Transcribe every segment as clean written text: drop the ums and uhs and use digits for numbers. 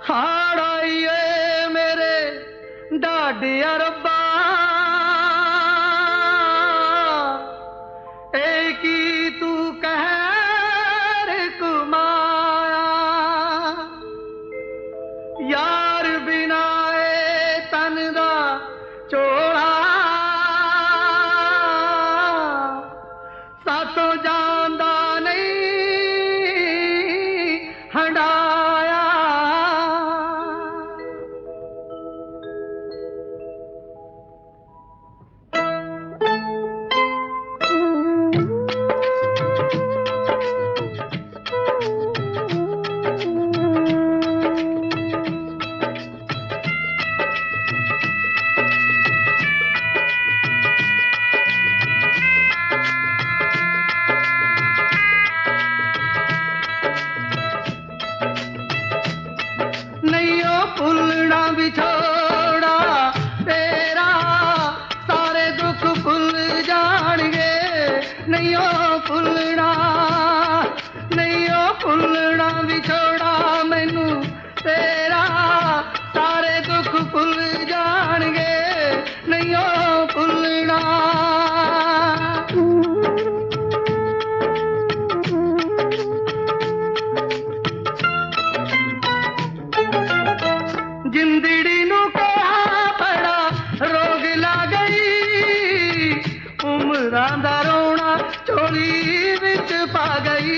हाड़ आइए मेरे डाडिया रब्बा, एक ही तू कहर कुमाया, यार बिना ए तन दा चोला, सातों जांदा नहीं हंडाया। नैयो भुलना बिछोड़ा तेरा, सारे दुख भुल जाणगे। नैयो भुलना बिछोड़ा मैनू तेरा, सारे दुख भुल जाणगे। नैयो भुलना जिंदड़ी नू कहा बड़ा रोग ला गई, उमरां दा रोना झोली विच पा गई।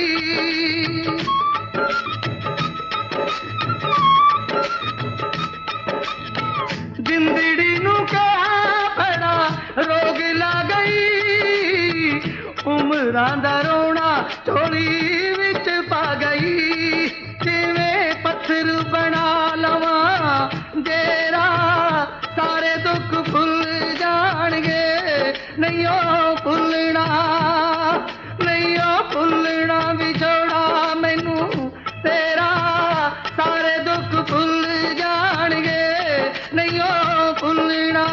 जिंदड़ी नू कहा बड़ा रोग ला गई, उमरां दा रोना झोली विच पा गई। किवें पत्थर बना लवा जेरा, सारे दुख भुल जाणगे। नैयो भुलना विछोड़ा मैनू तेरा, सारे दुख भुल जाणगे। नैयो भुलना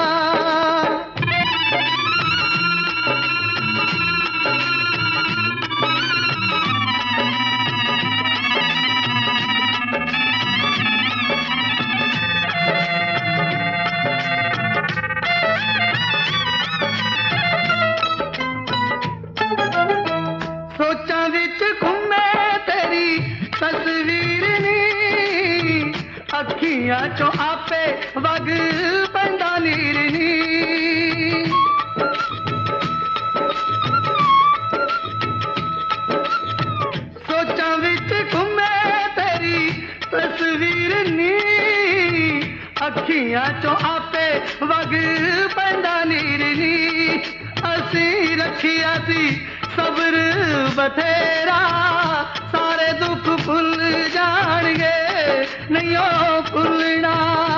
सोचा विच घूमे तेरी तस्वीर नी, अखियां चो आपे वग पैंदा नीर नी। सोचा विच घूमे तेरी तस्वीर नी, अखियां चो आपे वग पैंदा नीर नी। असी रखिया सी सब्र बथेरा, सारे दुख भुल जाणगे। नैयो भुलना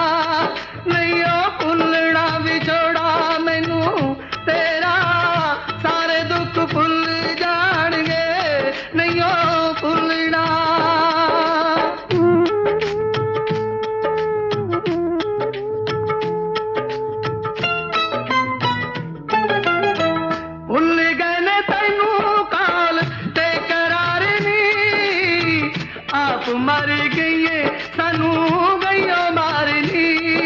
विछोड़ा मैनू तेरा, सारे दुख भुल जाणगे। नैयो भुलना भुल गए ने तैनू काल ते करार नी, आप मर गईए सानू गईयो मारनी।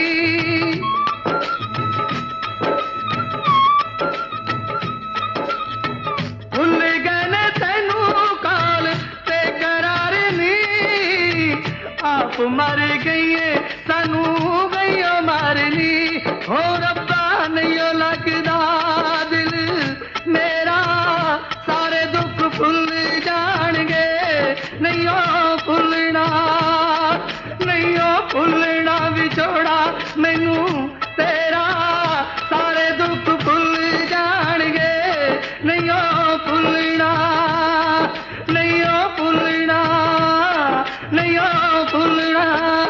भुल गए ने तैनू काल ते करार नी, आप मर गईए सानू गईयो मारनी। हो रब्बा नैयो लगदा दिल मेरा, सारे दुख भुल जाणगे। नैयो भुलना विछोड़ा मैनू तेरा, सारे दुख भुल जाणगे। नैयो भुलना भुलना